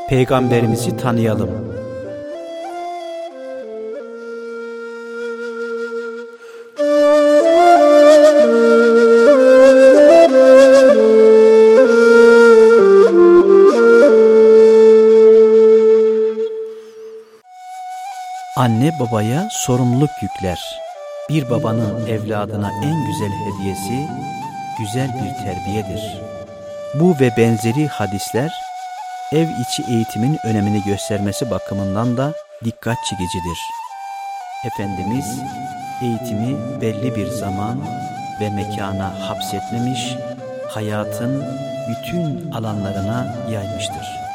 Peygamberimizi tanıyalım. Anne babaya sorumluluk yükler. Bir babanın evladına en güzel hediyesi güzel bir terbiyedir. Bu ve benzeri hadisler ev içi eğitimin önemini göstermesi bakımından da dikkat çekicidir. Efendimiz eğitimi belli bir zaman ve mekana hapsetmemiş, hayatın bütün alanlarına yaymıştır.